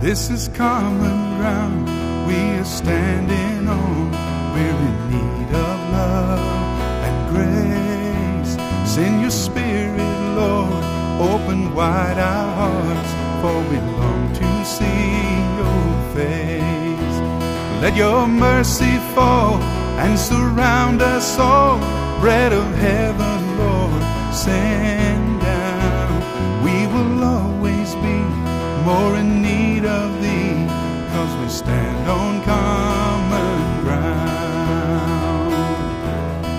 This is common ground we are standing on. We're in need of love and grace. Send your Spirit, Lord, open wide our hearts, for we long to see your face. Let your mercy fall and surround us all. Bread of heaven, Lord, send